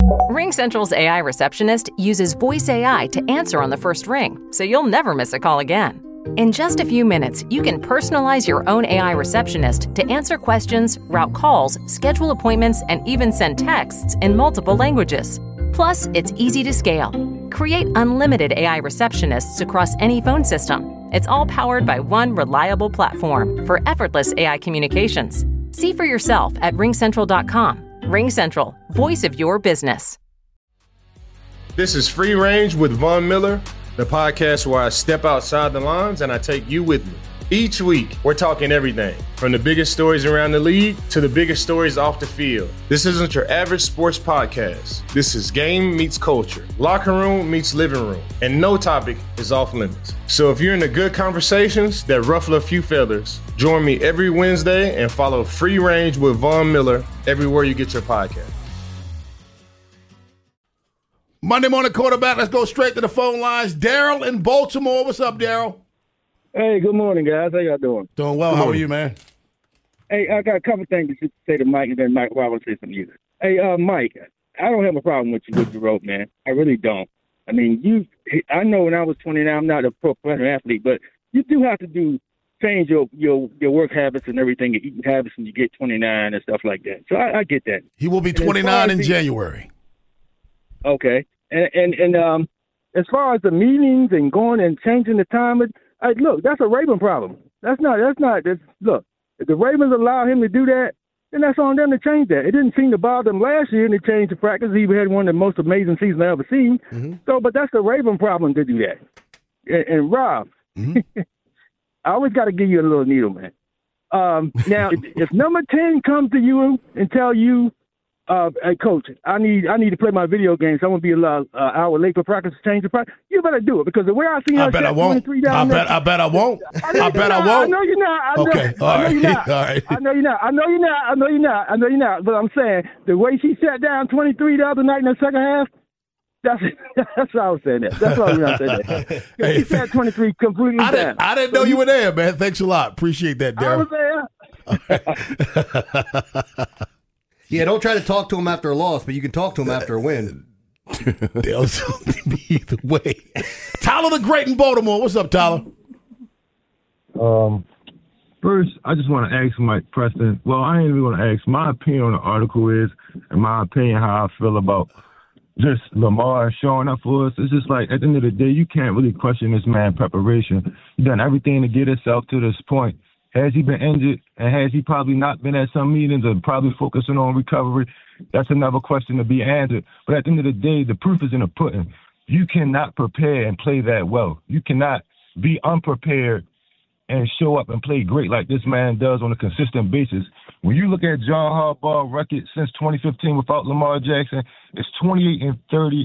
RingCentral's AI receptionist uses voice AI to answer on the first ring, so you'll never miss a call again. In just a few minutes, you can personalize your own AI receptionist to answer questions, route calls, schedule appointments, and even send texts in multiple languages. Plus, it's easy to scale. Create unlimited AI receptionists across any phone system. It's all powered by one reliable platform for effortless AI communications. See for yourself at ringcentral.com. RingCentral, voice of your business. This is Free Range with Von Miller, the podcast where I step outside the lines and I take you with me. Each week, we're talking everything from the biggest stories around the league to the biggest stories off the field. This isn't your average sports podcast. This is game meets culture, locker room meets living room, and no topic is off limits. So if you're into good conversations that ruffle a few feathers, join me every Wednesday and follow Free Range with Von Miller everywhere you get your podcast. Monday Morning Quarterback, let's go straight to the phone lines. Daryl in Baltimore. What's up, Daryl? Hey, good morning, guys. How y'all doing? Doing well. How are you, man? Hey, I got a couple things to say to Mike, and then Mike, well, I want to say something to you. Hey, Mike, I don't have a problem with you wrote, man. I really don't. I mean, I know when I was 29, I'm not a professional athlete, but you do have to change your work habits and everything, your eating habits, and you get 29 and stuff like that. So I get that. He will be 29 in January. Okay. And as far as the meetings and going and changing the time, look, that's a Raven problem. Look, if the Ravens allow him to do that, then that's on them to change that. It didn't seem to bother them last year, and they changed the practice. He had one of the most amazing seasons I've ever seen. Mm-hmm. So, but that's the Raven problem to do that. And Rob, mm-hmm. I always got to give you a little needle, man. Now, if number 10 comes to you and tell you, hey, coach, I need to play my video games. I'm going to be an hour late for practice to change the practice. You better do it because the way I see I bet I won't. I bet I won't. I bet I won't. I know you're not. Okay. All right. I know you're not. But I'm saying the way she sat down 23 the other night in the second half, that's what I was saying. That's what I was saying. Hey, she sat 23 completely down. I didn't know you were there, man. Thanks a lot. Appreciate that, Darryl. I was there. Yeah, don't try to talk to him after a loss, but you can talk to him after a win. They'll be either way. Tyler the Great in Baltimore. What's up, Tyler? First, I just want to ask Mike Preston. Well, I ain't even going to ask. My opinion on the article is, and my opinion how I feel about just Lamar showing up for us. It's just like, at the end of the day, you can't really question this man's preparation. He's done everything to get himself to this point. Has he been injured, and has he probably not been at some meetings and probably focusing on recovery? That's another question to be answered. But at the end of the day, the proof is in the pudding. You cannot prepare and play that well. You cannot be unprepared and show up and play great like this man does on a consistent basis. When you look at John Harbaugh's record since 2015 without Lamar Jackson, it's 28 and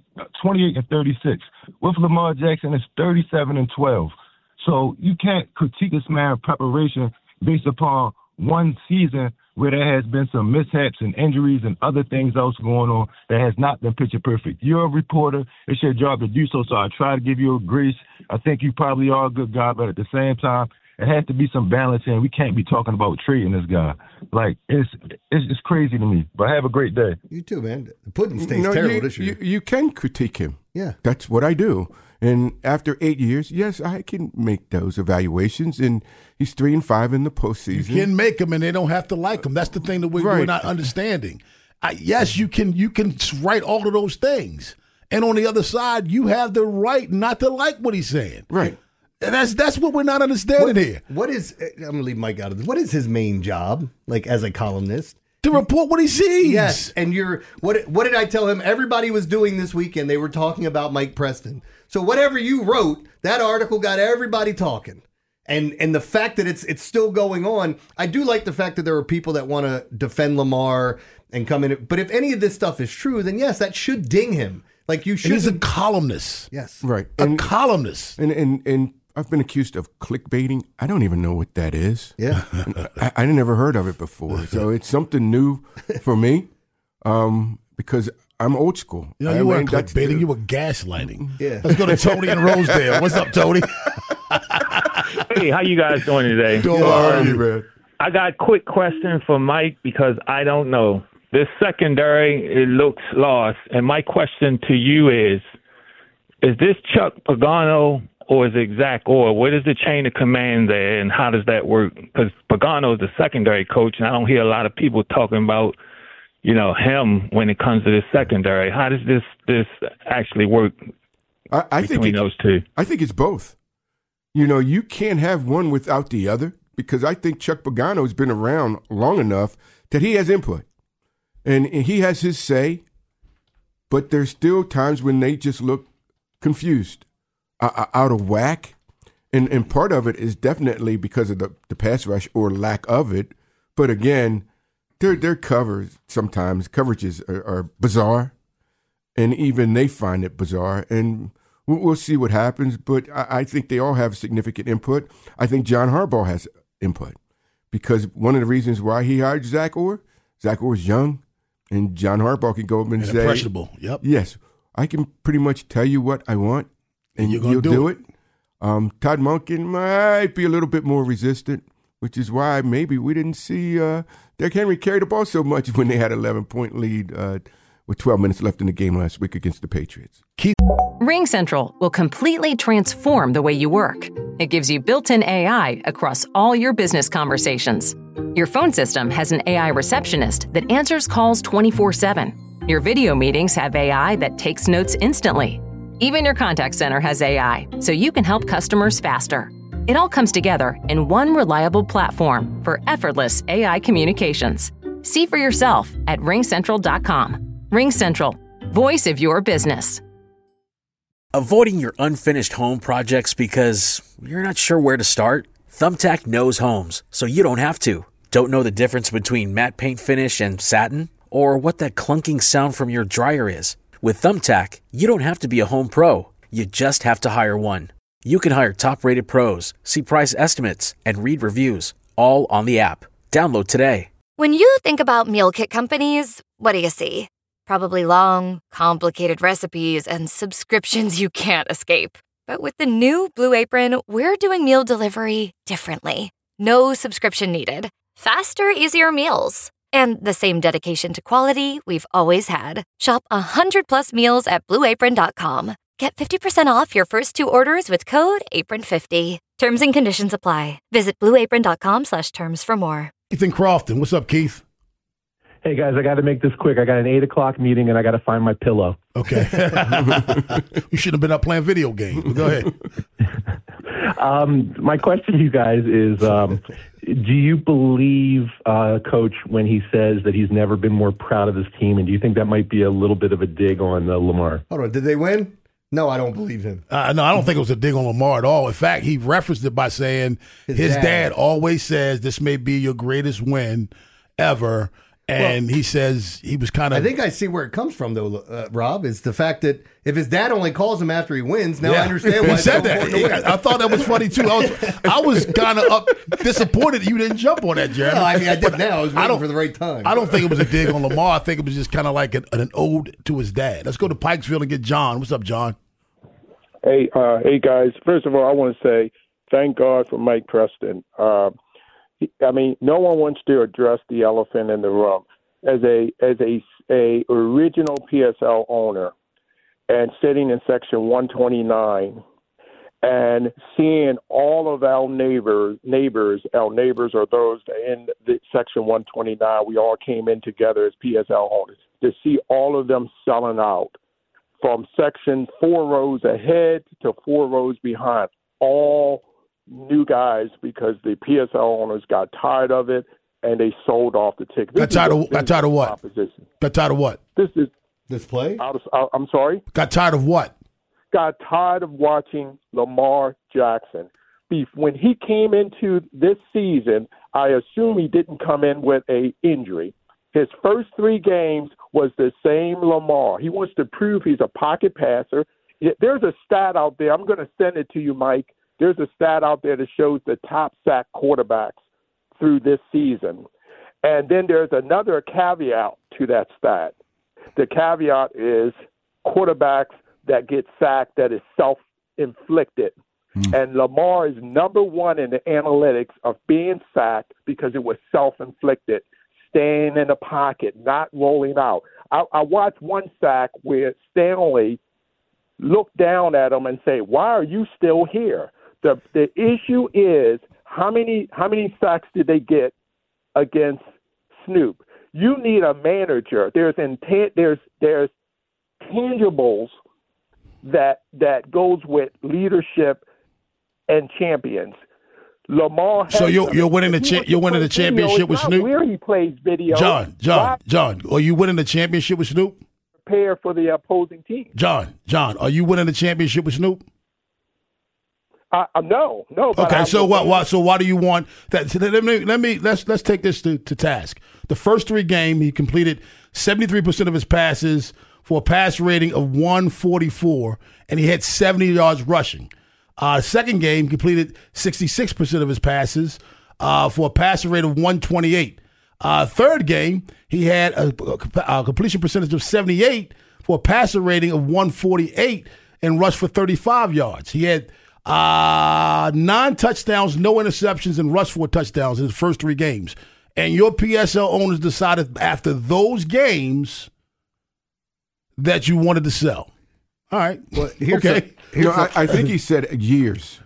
36. With Lamar Jackson, it's 37-12. So you can't critique this man's preparation based upon one season where there has been some mishaps and injuries and other things else going on that has not been picture perfect. You're a reporter. It's your job to do so. So I try to give you a grace. I think you probably are a good guy, but at the same time, it has to be some balance here. We can't be talking about trading this guy. Like, it's crazy to me. But have a great day. You too, man. The pudding tastes terrible this year. You can critique him. Yeah. That's what I do. And after 8 years, yes, I can make those evaluations. And he's 3-5 in the postseason. You can make them, and they don't have to like him. That's the thing that we're not understanding. Yes, you can write all of those things. And on the other side, you have the right not to like what he's saying. Right. And that's what we're not understanding here. I'm going to leave Mike out of this. What is his main job, like as a columnist? To report what he sees. Yes. And what did I tell him? Everybody was doing this weekend. They were talking about Mike Preston. So whatever you wrote, that article got everybody talking. And the fact that it's still going on, I do like the fact that there are people that want to defend Lamar and come in. But if any of this stuff is true, then yes, that should ding him. Like you should. He's a columnist. Yes. Right. A columnist. And I've been accused of clickbaiting. I don't even know what that is. Yeah. I never heard of it before. So it's something new for me because I'm old school. You know, you weren't clickbaiting. You were gaslighting. Yeah. Let's go to Tony in Rosedale. What's up, Tony? Hey, how you guys doing today? Doing all right, man. I got a quick question for Mike because I don't know. this secondary, it looks lost. And my question to you is this Chuck Pagano or is it Zach Orr? What is the chain of command there, and how does that work? Because Pagano is the secondary coach, and I don't hear a lot of people talking about, him when it comes to this secondary. How does this actually work between those two? I think it's both. You can't have one without the other, because I think Chuck Pagano has been around long enough that he has input. And he has his say, but there's still times when they just look confused, out of whack. And part of it is definitely because of the pass rush or lack of it. But again, their coverages are bizarre, and even they find it bizarre. And we'll see what happens, but I think they all have significant input. I think John Harbaugh has input, because one of the reasons why he hired Zach Orr is young, and John Harbaugh can go up and say, impressionable. Yep. Yes, I can pretty much tell you what I want, and you'll do it. Todd Monken might be a little bit more resistant, which is why maybe we didn't see Derrick Henry carry the ball so much when they had an 11-point lead with 12 minutes left in the game last week against the Patriots. RingCentral will completely transform the way you work. It gives you built-in AI across all your business conversations. Your phone system has an AI receptionist that answers calls 24/7. Your video meetings have AI that takes notes instantly. Even your contact center has AI, so you can help customers faster. It all comes together in one reliable platform for effortless AI communications. See for yourself at ringcentral.com. RingCentral, voice of your business. Avoiding your unfinished home projects because you're not sure where to start? Thumbtack knows homes, so you don't have to. Don't know the difference between matte paint finish and satin? Or what that clunking sound from your dryer is? With Thumbtack, you don't have to be a home pro. You just have to hire one. You can hire top-rated pros, see price estimates, and read reviews, all on the app. Download today. When you think about meal kit companies, what do you see? Probably long, complicated recipes and subscriptions you can't escape. But with the new Blue Apron, we're doing meal delivery differently. No subscription needed. Faster, easier meals. And the same dedication to quality we've always had. Shop 100+ meals at BlueApron.com. Get 50% off your first 2 orders with code APRON50. Terms and conditions apply. Visit BlueApron.com/terms for more. Ethan Crofton. What's up, Keith? Hey, guys, I got to make this quick. I got an 8 o'clock meeting, and I got to find my pillow. Okay. You shouldn't have been up playing video games. But go ahead. My question to you guys is, do you believe Coach when he says that he's never been more proud of his team, and do you think that might be a little bit of a dig on Lamar? Hold on. Did they win? No, I don't believe him. No, I don't think it was a dig on Lamar at all. In fact, he referenced it by saying his dad always says this may be your greatest win ever. And he says he was kind of... I think I see where it comes from, though, Rob, is the fact that if his dad only calls him after he wins, now I understand why it's so important to win. I thought that was funny, too. I was kind of disappointed you didn't jump on that, Jeremy. No, I mean, I did now. I was waiting for the right time. I don't think it was a dig on Lamar. I think it was just kind of like an ode to his dad. Let's go to Pikesville and get John. What's up, John? Hey, guys. First of all, I want to say thank God for Mike Preston. I mean, no one wants to address the elephant in the room. As a original PSL owner and sitting in Section 129 and seeing all of our neighbors are those in the Section 129. We all came in together as PSL owners to see all of them selling out from Section 4 rows ahead to 4 rows behind, all new guys because the PSL owners got tired of it and they sold off the ticket. Got tired of what? Got tired of what? This play? I'm sorry? Got tired of what? Got tired of watching Lamar Jackson. When he came into this season, I assume he didn't come in with an injury. His first 3 games was the same Lamar. He wants to prove he's a pocket passer. There's a stat out there. I'm going to send it to you, Mike. There's a stat out there that shows the top sack quarterbacks through this season. And then there's another caveat to that stat. The caveat is quarterbacks that get sacked that is self-inflicted. And Lamar is number 1 in the analytics of being sacked because it was self-inflicted. staying in the pocket, not rolling out. I watched one sack where Stanley looked down at him and say, "Why are you still here?" The issue is how many sacks did they get against Snoop? You need a manager. There's intent. There's tangibles that goes with leadership and champions. Lamar. So you're winning the championship with Snoop. Where he plays video. John, are you winning the championship with Snoop? Prepare for the opposing team. John, are you winning the championship with Snoop? No. Okay, so why do you want that? So let's take this to task. The first 3 games, he completed 73% of his passes for a pass rating of 144, and he had 70 yards rushing. Second game, completed 66% of his passes for a passer rate of 128. Third game, he had a completion percentage of 78 for a passer rating of 148 and rushed for 35 yards. He had 9 touchdowns, no interceptions, and rushed 4 touchdowns in his first 3 games. And your PSL owners decided after those games that you wanted to sell. All right. Well, I think he said years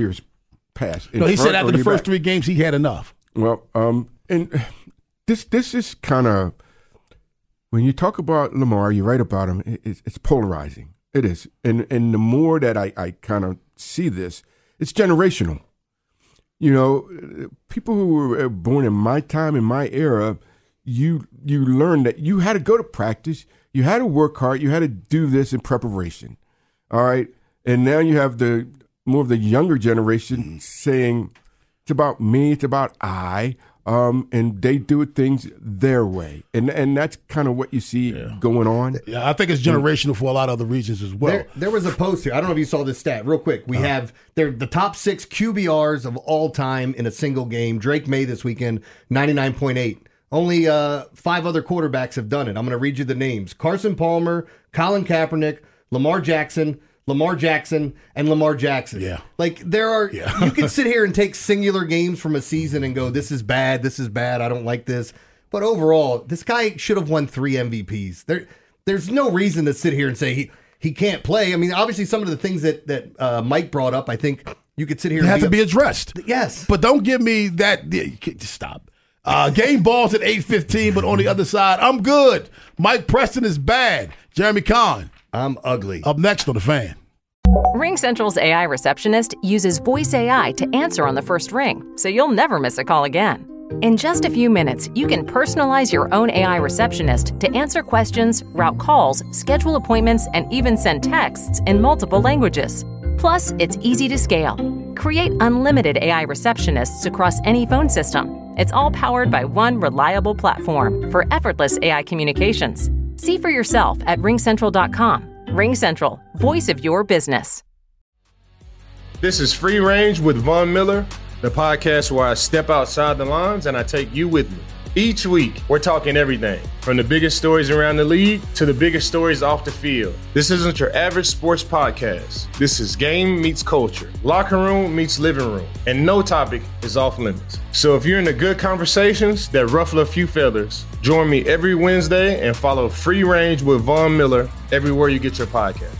past. No, he said after the first 3 games he had enough. Well, and this is kind of, when you talk about Lamar, you write about him, it's polarizing. It is. And the more that I kind of see this, it's generational. You know, people who were born in my time, in my era, you learn that you had to go to practice, you had to work hard, you had to do this in preparation. All right. And now you have more of the younger generation saying it's about me, it's about I. And they do things their way. And that's kind of what you see going on. Yeah, I think it's generational for a lot of other regions as well. There was a post here. I don't know if you saw this stat. Real quick. We have the top 6 QBRs of all time in a single game. Drake May this weekend, 99.8. Only 5 other quarterbacks have done it. I'm going to read you the names. Carson Palmer, Colin Kaepernick, Lamar Jackson, and Lamar Jackson. Yeah. Like, you can sit here and take singular games from a season and go, this is bad, I don't like this. But overall, this guy should have won 3 MVPs. There's no reason to sit here and say he can't play. I mean, obviously some of the things that Mike brought up, I think you could sit here and have to be addressed. Yes. But don't give me that. Just stop. Game balls at 8:15, but on the other side, I'm good. Mike Preston is bad. Jeremy Kahn. I'm ugly. Up next on The Fan. RingCentral's AI receptionist uses voice AI to answer on the first ring, so you'll never miss a call again. In just a few minutes, you can personalize your own AI receptionist to answer questions, route calls, schedule appointments, and even send texts in multiple languages. Plus, it's easy to scale. Create unlimited AI receptionists across any phone system. It's all powered by one reliable platform for effortless AI communications. See for yourself at ringcentral.com. RingCentral, voice of your business. This is Free Range with Von Miller, the podcast where I step outside the lines and I take you with me. Each week, we're talking everything from the biggest stories around the league to the biggest stories off the field. This isn't your average sports podcast. This is game meets culture, locker room meets living room, and no topic is off limits. So if you're into good conversations that ruffle a few feathers, join me every Wednesday and follow Free Range with Von Miller everywhere you get your podcast.